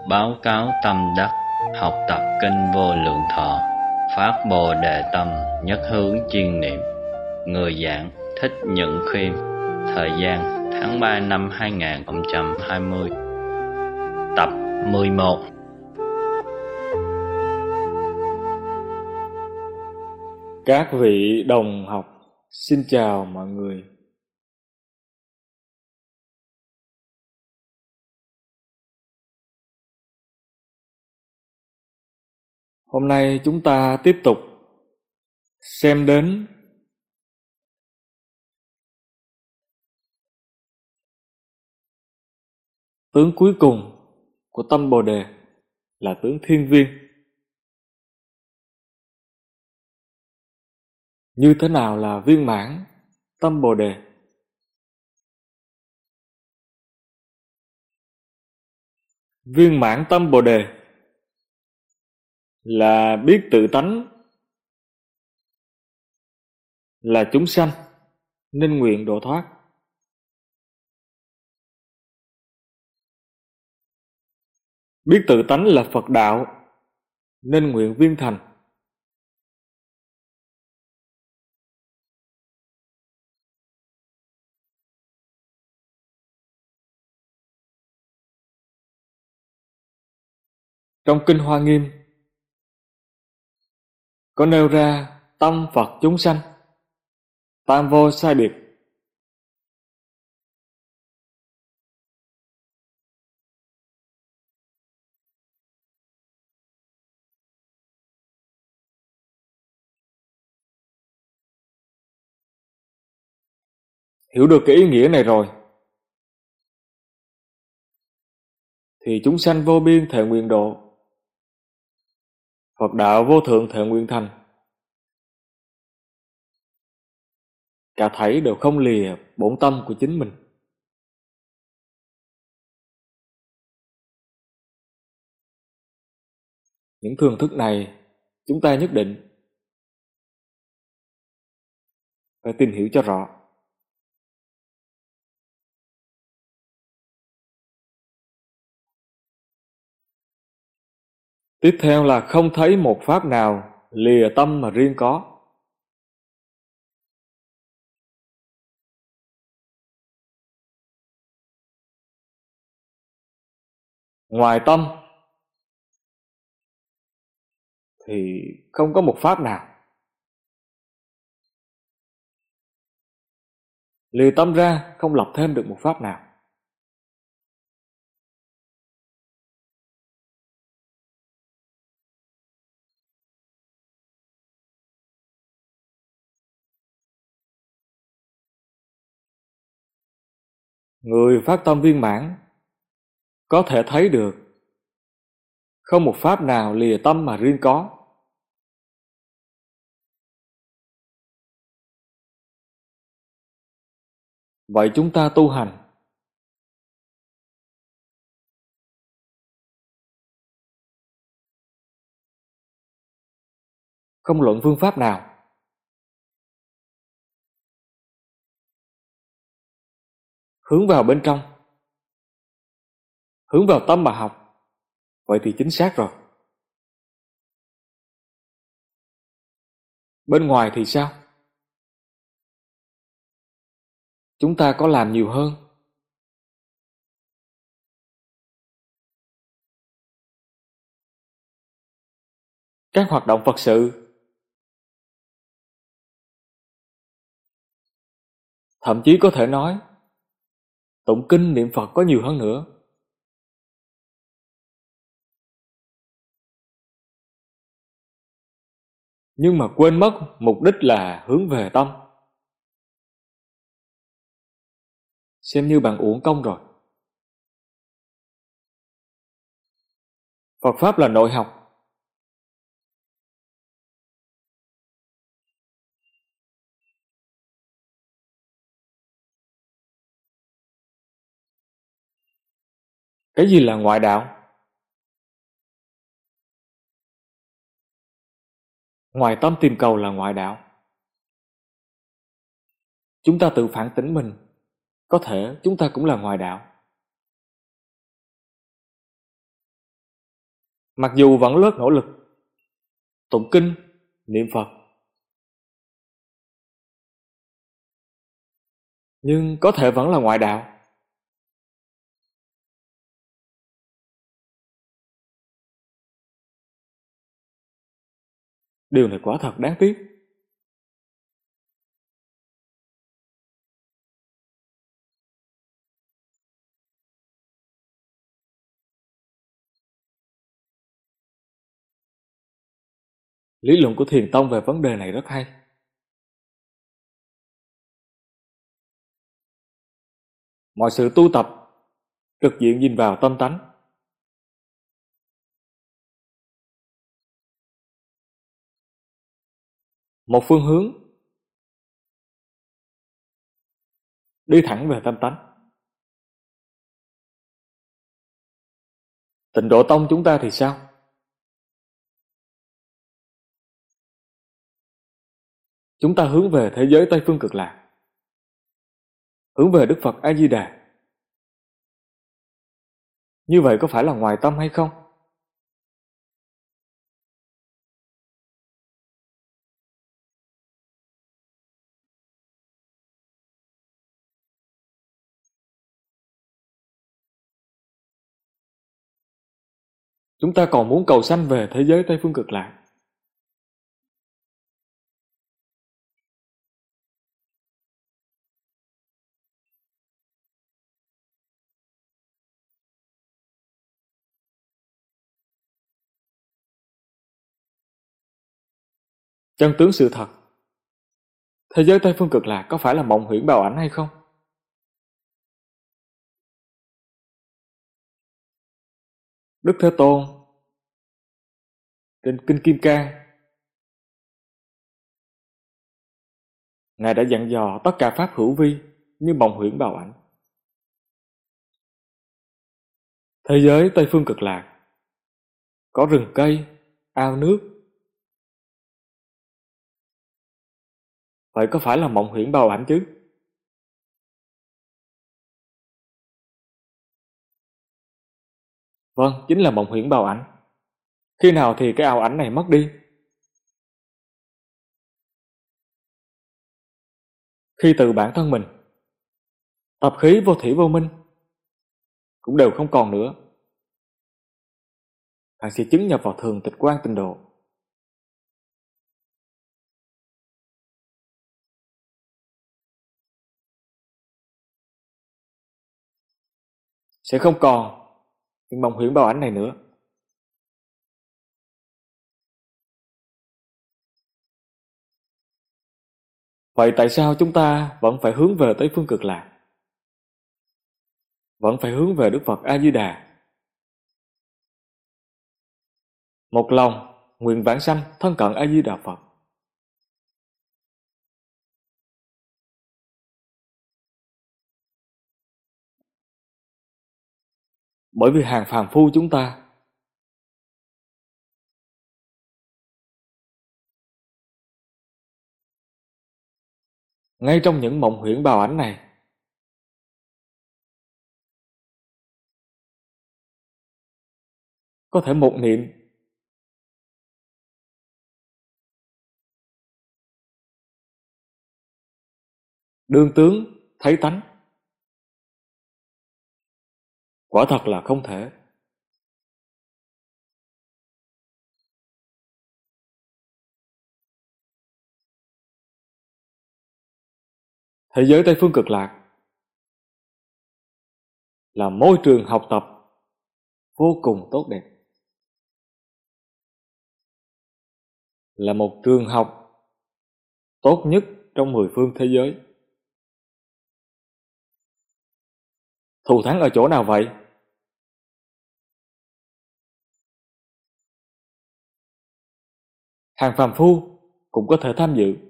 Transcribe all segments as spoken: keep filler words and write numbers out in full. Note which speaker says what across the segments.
Speaker 1: báo cáo tâm đắc, học tập kinh vô lượng thọ, phát bồ đề tâm, nhất hướng chuyên niệm. Người giảng Thích Nhẫn Khuyên. Thời gian tháng ba năm hai nghìn không trăm hai mươi. Tập mười một.
Speaker 2: Các vị đồng học, xin chào mọi người. Hôm nay chúng ta tiếp tục xem đến tướng cuối cùng của tâm Bồ Đề là tướng Thiên Viên. Như thế nào là viên mãn tâm Bồ Đề? Viên mãn tâm Bồ Đề là biết tự tánh là chúng sanh nên nguyện độ thoát. Biết tự tánh là Phật đạo nên nguyện viên thành. Trong Kinh Hoa Nghiêm có nêu ra tâm Phật chúng sanh tam vô sai biệt. Hiểu được cái ý nghĩa này rồi thì chúng sanh vô biên thệ nguyện độ, Phật đạo vô thượng thệ nguyện thành. Cả thảy đều không lìa bổn tâm của chính mình. Những thường thức này chúng ta nhất định phải tìm hiểu cho rõ. Tiếp theo là không thấy một pháp nào lìa tâm mà riêng có. Ngoài tâm thì không có một pháp nào. Lìa tâm ra không lập thêm được một pháp nào. Người phát tâm viên mãn có thể thấy được không một pháp nào lìa tâm mà riêng có. Vậy chúng ta tu hành không luận phương pháp nào, hướng vào bên trong, hướng vào tâm mà học, vậy thì chính xác rồi. Bên ngoài thì sao? Chúng ta có làm nhiều hơn. Các hoạt động Phật sự, thậm chí có thể nói tụng kinh niệm Phật có nhiều hơn nữa. Nhưng mà quên mất mục đích là hướng về tâm. Xem như bạn uổng công rồi. Phật Pháp là nội học. Cái gì là ngoại đạo? Ngoài tâm tìm cầu là ngoại đạo. Chúng ta tự phản tỉnh mình, có thể chúng ta cũng là ngoại đạo. Mặc dù vẫn rất nỗ lực tụng kinh, niệm Phật, nhưng có thể vẫn là ngoại đạo. Điều này quả thật đáng tiếc. Lý luận của Thiền Tông về vấn đề này rất hay. Mọi sự tu tập trực diện nhìn vào tâm tánh. Một phương hướng đi thẳng về tâm tánh. Tịnh Độ Tông chúng ta thì sao? Chúng ta hướng về thế giới Tây Phương Cực Lạc, hướng về Đức Phật A-di-đà. Như vậy có phải là ngoài tâm hay không? Chúng ta còn muốn cầu sanh về thế giới Tây Phương Cực Lạc. Chân tướng sự thật, thế giới Tây Phương Cực Lạc có phải là mộng huyễn bào ảnh hay không? Đức Thế Tôn trên Kinh Kim Cang, Ngài đã dặn dò tất cả pháp hữu vi như mộng huyễn bào ảnh. Thế giới Tây Phương Cực Lạc có rừng cây, ao nước. Vậy có phải là mộng huyễn bào ảnh chứ? Vâng, chính là mộng huyễn bào ảnh. Khi nào thì cái ảo ảnh này mất đi? Khi từ bản thân mình, tập khí vô thủy vô minh cũng đều không còn nữa, bạn sẽ chứng nhập vào thường tịch quan tịnh độ. Sẽ không còn những mộng huyễn bào ảnh này nữa. Vậy tại sao chúng ta vẫn phải hướng về Tây Phương Cực Lạc? Vẫn phải hướng về Đức Phật A-di-đà. Một lòng nguyện vãng sanh thân cận A-di-đà Phật. Bởi vì hàng phàm phu chúng ta ngay trong những mộng huyễn bào ảnh này có thể một niệm đương tướng thấy tánh. Quả thật là không thể. Thế giới Tây Phương Cực Lạc là môi trường học tập vô cùng tốt đẹp, là một trường học tốt nhất trong mười phương thế giới. Thù thắng ở chỗ nào vậy? Hàng phàm phu cũng có thể tham dự.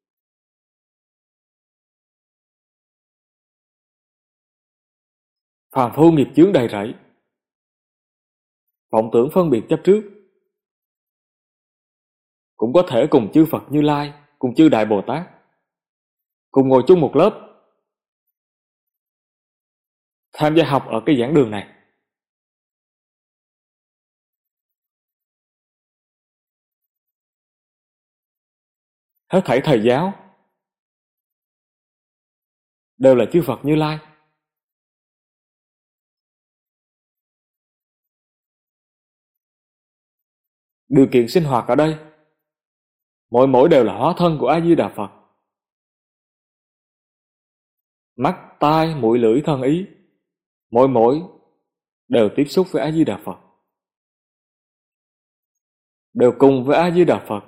Speaker 2: Phàm phu nghiệp chướng đầy rẫy, vọng tưởng phân biệt chấp trước, cũng có thể cùng chư Phật Như Lai, cùng chư Đại Bồ Tát, cùng ngồi chung một lớp, tham gia học ở cái giảng đường này. hết thảy thầy giáo đều là chư Phật Như Lai. Điều kiện sinh hoạt ở đây mỗi mỗi đều là hóa thân của A Di Đà Phật. Mắt, tai, mũi, lưỡi, thân, ý mỗi mỗi đều tiếp xúc với A Di Đà Phật, đều cùng với A Di Đà Phật,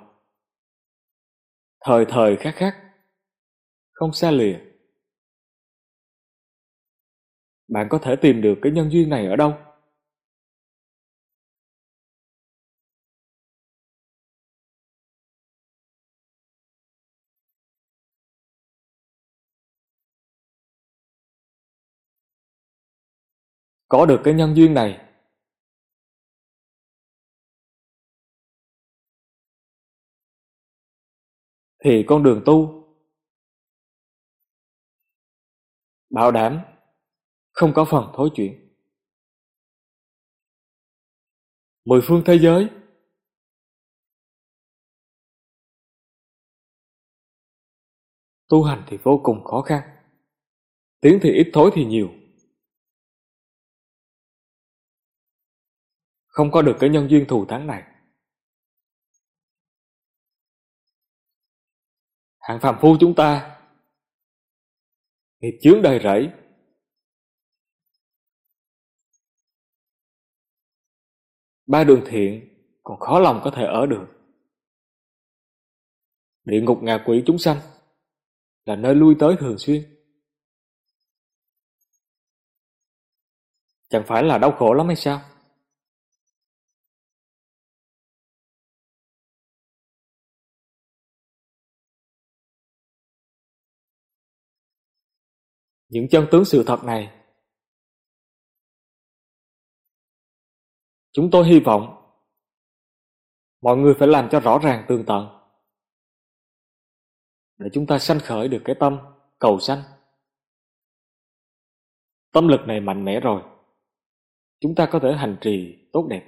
Speaker 2: thời thời khắc khắc, không xa lìa. Bạn có thể tìm được cái nhân duyên này ở đâu? Có được cái nhân duyên này thì con đường tu bảo đảm không có phần thối chuyển. Mười phương thế giới tu hành thì vô cùng khó khăn, tiến thì ít, thối thì nhiều. Không có được cái nhân duyên thù thắng này, hạng phàm phu chúng ta nghiệp chướng đầy rẫy, ba đường thiện còn khó lòng có thể ở được. Địa ngục ngạ quỷ chúng sanh là nơi lui tới thường xuyên, chẳng phải là đau khổ lắm hay sao? Những chân tướng sự thật này chúng tôi hy vọng mọi người phải làm cho rõ ràng tường tận, để chúng ta sanh khởi được cái tâm cầu sanh. Tâm lực này mạnh mẽ rồi, chúng ta có thể hành trì tốt đẹp.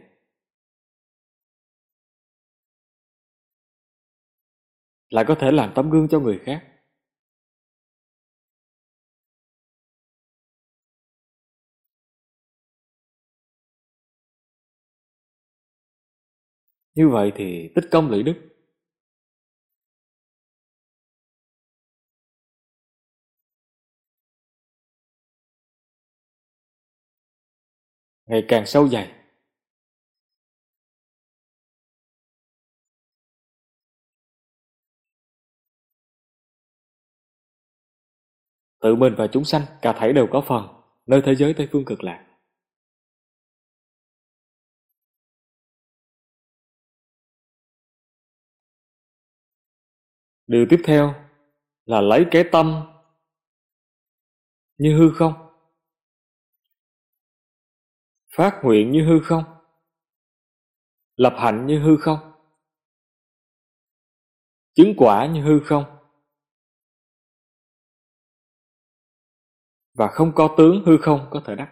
Speaker 2: Lại có thể làm tấm gương cho người khác. Như vậy thì tích công lũy đức. Ngày càng sâu dày. Tự mình và chúng sanh cả thảy đều có phần nơi thế giới Tây Phương Cực Lạc. Điều tiếp theo là lấy cái tâm như hư không, phát nguyện như hư không, lập hạnh như hư không, chứng quả như hư không, và không có tướng hư không có thể đắc.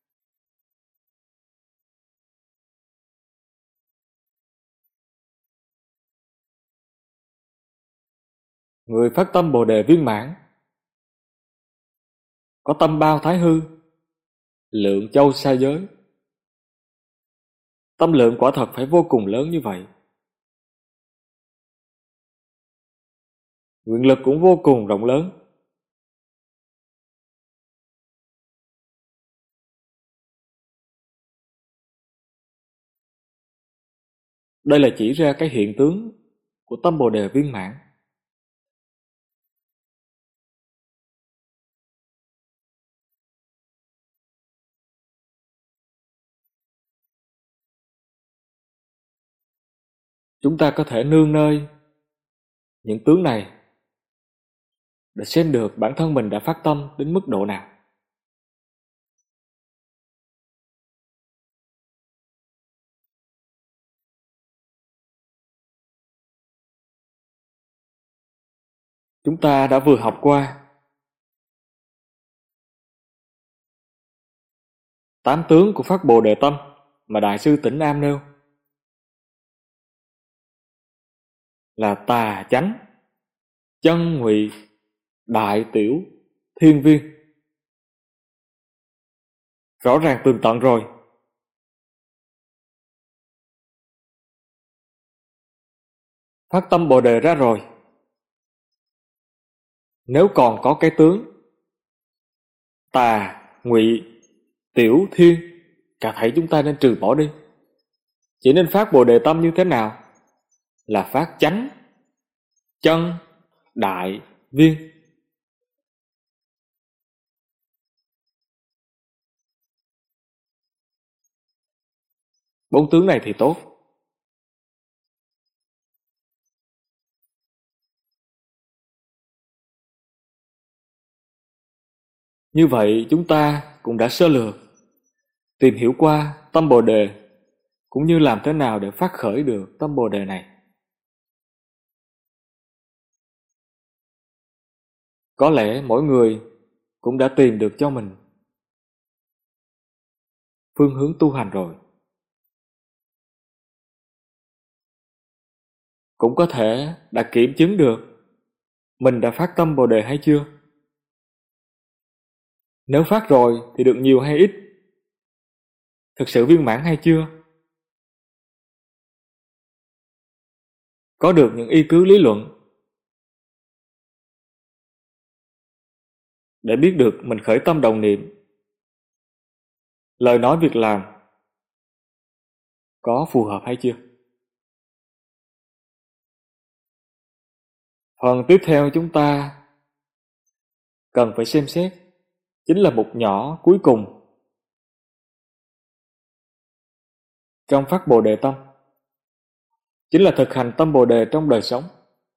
Speaker 2: Người phát tâm Bồ Đề viên mãn, có tâm bao thái hư, lượng châu sa giới. Tâm lượng quả thật phải vô cùng lớn như vậy. Nguyện lực cũng vô cùng rộng lớn. Đây là chỉ ra cái hiện tướng của tâm Bồ Đề viên mãn. Chúng ta có thể nương nơi những tướng này để xem được bản thân mình đã phát tâm đến mức độ nào. Chúng ta đã vừa học qua tám tướng của phát Bồ Đề tâm mà Đại sư Tĩnh Nam nêu. Là tà chánh, chân ngụy, đại tiểu, thiên viên. Rõ ràng tường tận rồi. Phát tâm Bồ Đề ra rồi. Nếu còn có cái tướng tà, ngụy, tiểu, thiên, cả thảy chúng ta nên trừ bỏ đi. Chỉ nên phát Bồ Đề tâm như thế nào? Là phát chánh, chân, đại, viên. Bốn tướng này thì tốt. Như vậy chúng ta cũng đã sơ lược tìm hiểu qua tâm Bồ Đề, cũng như làm thế nào để phát khởi được tâm Bồ Đề này. Có lẽ mỗi người cũng đã tìm được cho mình phương hướng tu hành rồi. Cũng có thể đã kiểm chứng được mình đã phát tâm Bồ Đề hay chưa. Nếu phát rồi thì được nhiều hay ít? Thực sự viên mãn hay chưa? Có được những y cứ lý luận để biết được mình khởi tâm đồng niệm, lời nói việc làm có phù hợp hay chưa? Phần tiếp theo chúng ta cần phải xem xét chính là mục nhỏ cuối cùng trong phát Bồ Đề tâm, chính là thực hành tâm Bồ Đề trong đời sống.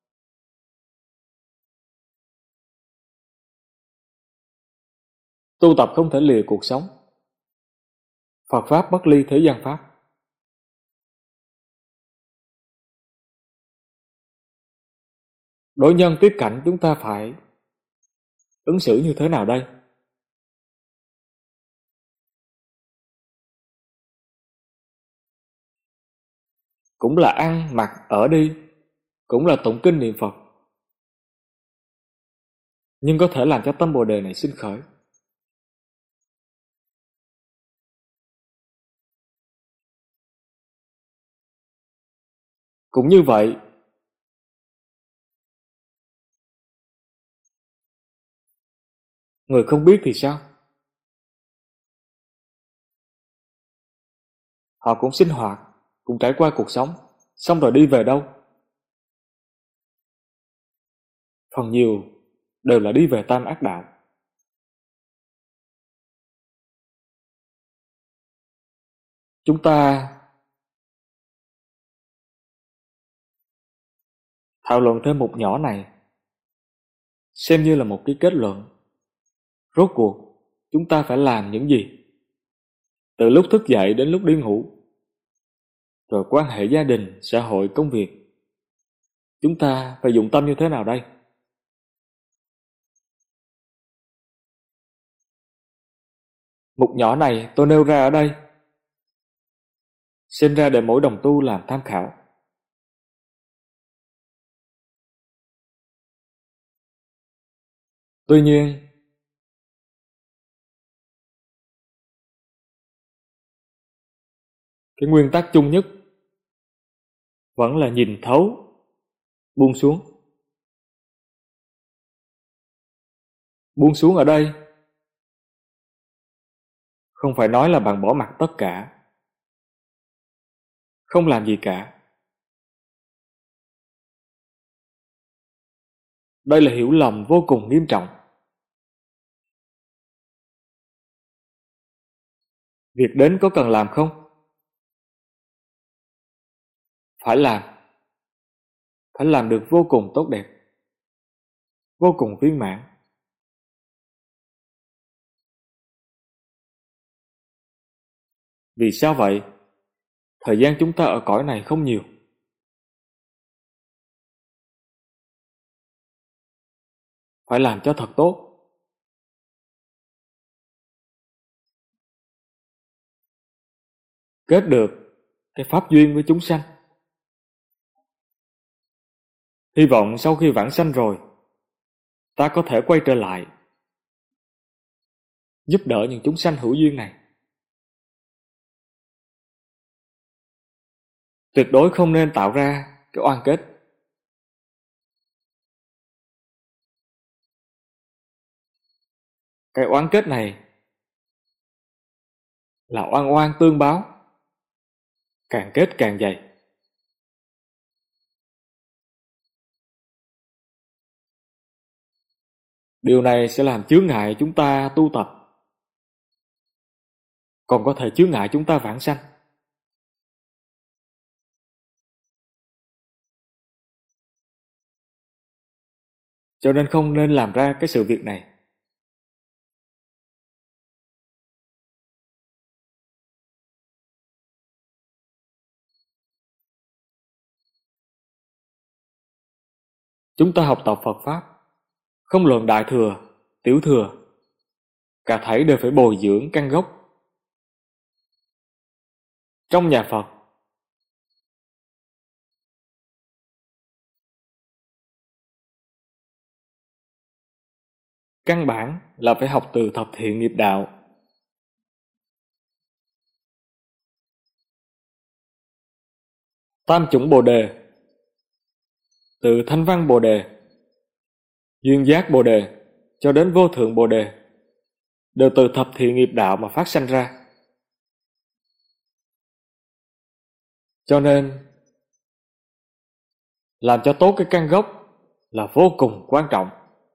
Speaker 2: Tu tập không thể lìa cuộc sống. Phật Pháp bất ly thế gian Pháp. Đối nhân tiếp cảnh chúng ta phải ứng xử như thế nào đây? Cũng là ăn, mặc, ở đi, cũng là tụng kinh niệm Phật, nhưng có thể làm cho tâm Bồ Đề này sinh khởi. Cũng như vậy, người không biết thì sao? Họ cũng sinh hoạt, cũng trải qua cuộc sống, xong rồi đi về đâu? Phần nhiều đều là đi về tam ác đạo. Chúng ta thảo luận thêm một nhỏ này, xem như là một cái kết luận. Rốt cuộc, chúng ta phải làm những gì? Từ lúc thức dậy đến lúc đi ngủ, rồi quan hệ gia đình, xã hội, công việc, chúng ta phải dụng tâm như thế nào đây? Mục nhỏ này tôi nêu ra ở đây, xem ra để mỗi đồng tu làm tham khảo. Tuy nhiên, cái nguyên tắc chung nhất vẫn là nhìn thấu, buông xuống. Buông xuống ở đây không phải nói là bạn bỏ mặc tất cả, không làm gì cả. Đây là hiểu lầm vô cùng nghiêm trọng. Việc đến có cần làm không? Phải làm. Phải làm được vô cùng tốt đẹp, vô cùng viên mãn. Vì sao vậy? Thời gian chúng ta ở cõi này không nhiều. Phải làm cho thật tốt. Kết được cái pháp duyên với chúng sanh. Hy vọng sau khi vãng sanh rồi, ta có thể quay trở lại, giúp đỡ những chúng sanh hữu duyên này. Tuyệt đối không nên tạo ra cái oan kết. Cái oán kết này là oan oan tương báo, càng kết càng dày. Điều này sẽ làm chướng ngại chúng ta tu tập, còn có thể chướng ngại chúng ta vãng sanh. Cho nên không nên làm ra cái sự việc này. Chúng ta học tập Phật Pháp, không luận đại thừa, tiểu thừa, cả thảy đều phải bồi dưỡng căn gốc. Trong nhà Phật, căn bản là phải học từ thập thiện nghiệp đạo. Tam chủng Bồ Đề, từ Thanh Văn Bồ Đề, Duyên Giác Bồ Đề cho đến Vô Thượng Bồ Đề đều từ thập thiện nghiệp đạo mà phát sanh ra. Cho nên làm cho tốt cái căn gốc là vô cùng quan trọng.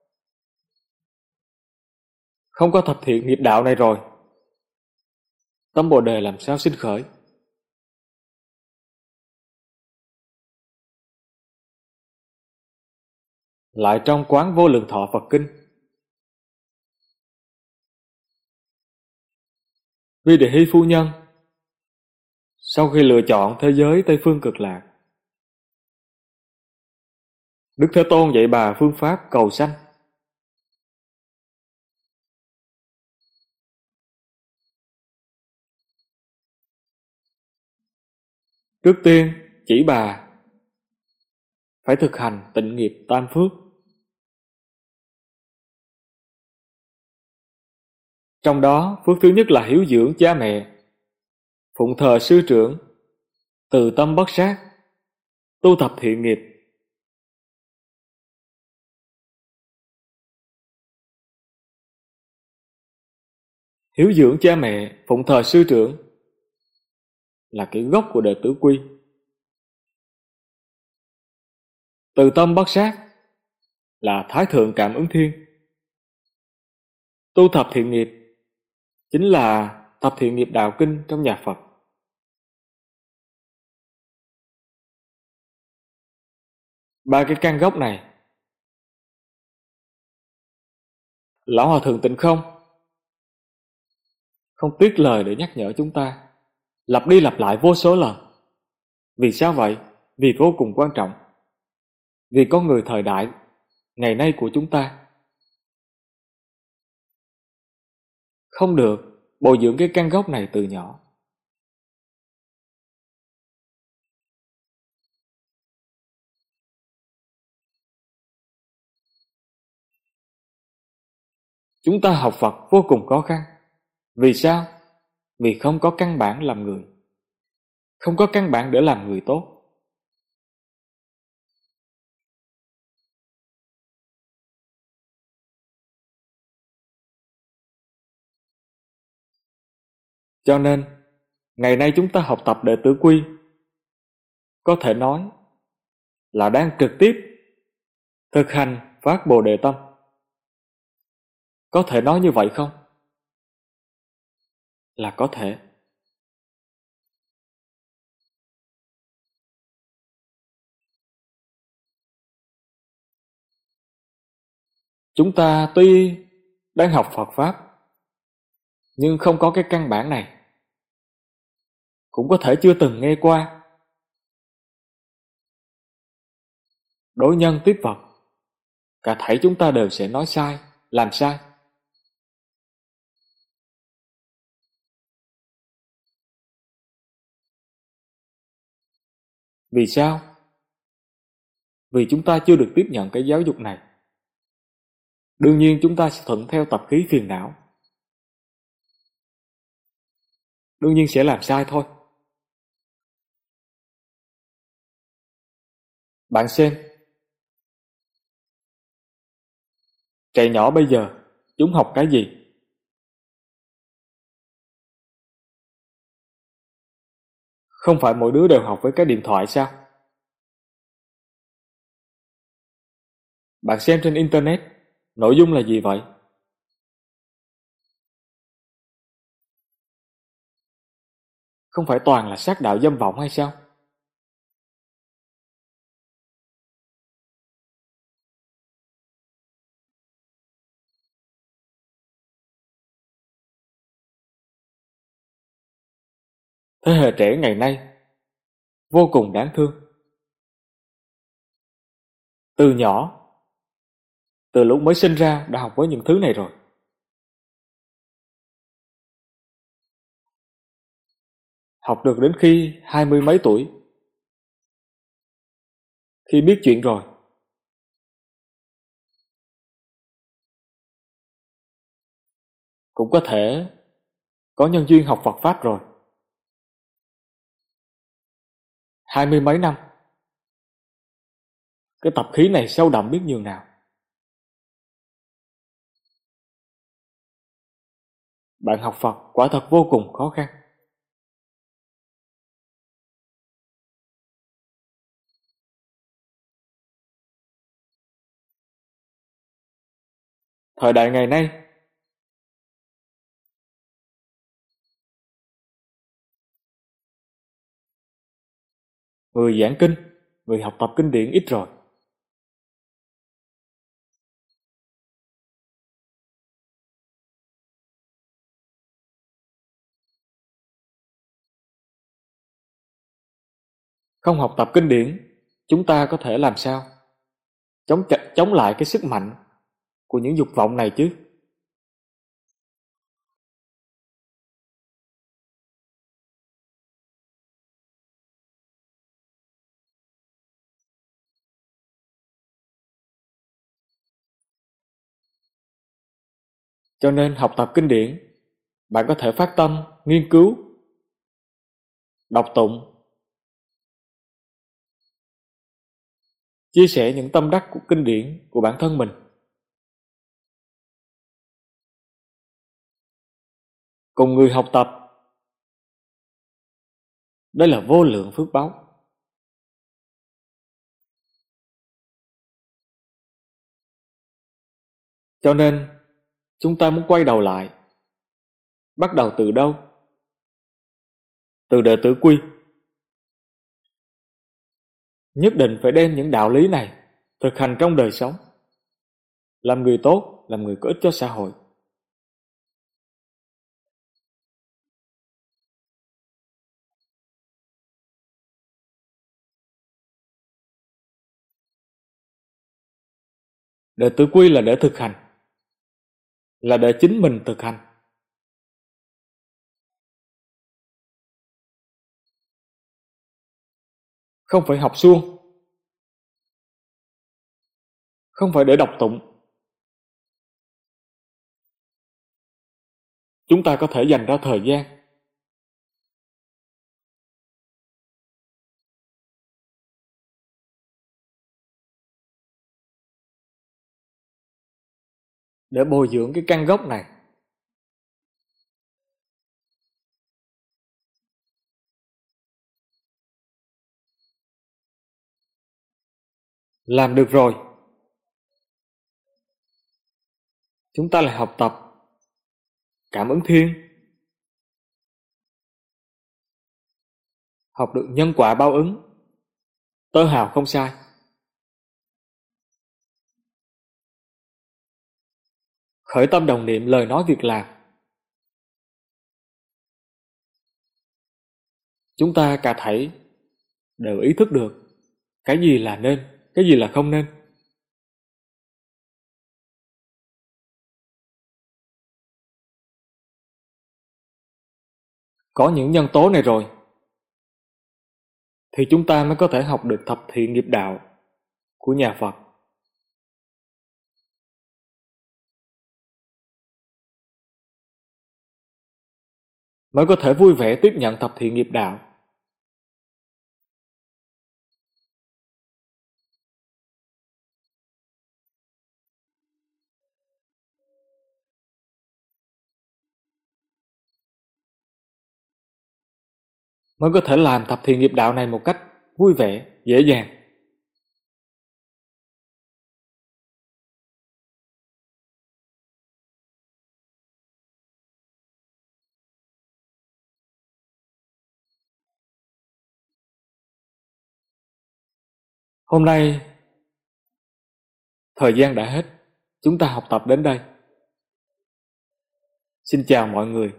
Speaker 2: Không có thập thiện nghiệp đạo này rồi, tâm Bồ Đề làm sao sinh khởi? Lại trong Quán Vô Lượng Thọ Phật Kinh, Vi Đề Hy phu nhân sau khi lựa chọn thế giới Tây Phương Cực Lạc, Đức Thế Tôn dạy bà phương pháp cầu sanh. Trước tiên chỉ bà phải thực hành tịnh nghiệp tam phước. Trong đó phước thứ nhất là hiếu dưỡng cha mẹ, phụng thờ sư trưởng, từ tâm bất sát, tu tập thiện nghiệp. Hiếu dưỡng cha mẹ, phụng thờ sư trưởng là cái gốc của đệ tử quy. Từ tâm bất sát là Thái Thượng Cảm Ứng Thiên. Tu thập thiện nghiệp chính là thập thiện nghiệp đạo kinh trong nhà Phật. Ba cái căn gốc này, Lão Hòa Thượng Tịnh Không không tiếc lời để nhắc nhở chúng ta, lặp đi lặp lại vô số lần. Vì sao vậy? Vì vô cùng quan trọng. Vì con người thời đại ngày nay của chúng ta không được bồi dưỡng cái căn gốc này từ nhỏ. Chúng ta học Phật vô cùng khó khăn. Vì sao? Vì không có căn bản làm người, không có căn bản để làm người tốt. Cho nên ngày nay chúng ta học tập đệ tử quy, có thể nói là đang trực tiếp thực hành phát Bồ Đề tâm. Có thể nói như vậy không? Là có thể. Chúng ta tuy đang học Phật Pháp, nhưng không có cái căn bản này. Cũng có thể chưa từng nghe qua. Đối nhân tiếp vật, cả thảy chúng ta đều sẽ nói sai, làm sai. Vì sao? Vì chúng ta chưa được tiếp nhận cái giáo dục này. Đương nhiên chúng ta sẽ thuận theo tập khí phiền não. Đương nhiên sẽ làm sai thôi. Bạn xem, trẻ nhỏ bây giờ, chúng học cái gì? Không phải mỗi đứa đều học với cái điện thoại sao? Bạn xem trên Internet, nội dung là gì vậy? Không phải toàn là sát đạo dâm vọng hay sao? Thế hệ trẻ ngày nay vô cùng đáng thương. Từ nhỏ, từ lúc mới sinh ra đã học với những thứ này rồi. Học được đến khi hai mươi mấy tuổi. Khi biết chuyện rồi, cũng có thể có nhân duyên học Phật Pháp rồi. Hai mươi mấy năm, cái tập khí này sâu đậm biết nhường nào. Bạn học Phật quả thật vô cùng khó khăn. Thời đại ngày nay, người giảng kinh, người học tập kinh điển ít rồi. Không học tập kinh điển, chúng ta có thể làm sao chống ch- chống lại cái sức mạnh của những dục vọng này chứ? Cho nên học tập kinh điển, bạn có thể phát tâm nghiên cứu, đọc tụng, chia sẻ những tâm đắc của kinh điển của bản thân mình, cùng người học tập. Đây là vô lượng phước báu. Cho nên chúng ta muốn quay đầu lại, bắt đầu từ đâu? Từ đệ tử quy. Nhất định phải đem những đạo lý này thực hành trong đời sống, làm người tốt, làm người có ích cho xã hội. Đệ tử quy là để thực hành, là để chính mình thực hành. Không phải học suông, không phải để đọc tụng. Chúng ta có thể dành ra thời gian để bồi dưỡng cái căn gốc này. Làm được rồi, chúng ta lại học tập cảm ứng thiên, học được nhân quả báo ứng, tơ hào không sai. Khởi tâm đồng niệm lời nói việc làm. Chúng ta cả thảy đều ý thức được cái gì là nên, cái gì là không nên. Có những nhân tố này rồi thì chúng ta mới có thể học được thập thiện nghiệp đạo của nhà Phật. mới có thể vui vẻ tiếp nhận tập thiện nghiệp đạo. Mới có thể làm tập thiện nghiệp đạo này một cách vui vẻ, dễ dàng. Hôm nay, thời gian đã hết, chúng ta học tập đến đây. Xin chào mọi người.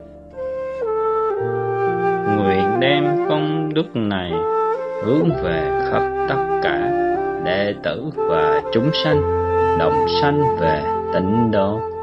Speaker 1: Nguyện đem công đức này hướng về khắp tất cả đệ tử và chúng sanh đồng sanh về tịnh độ.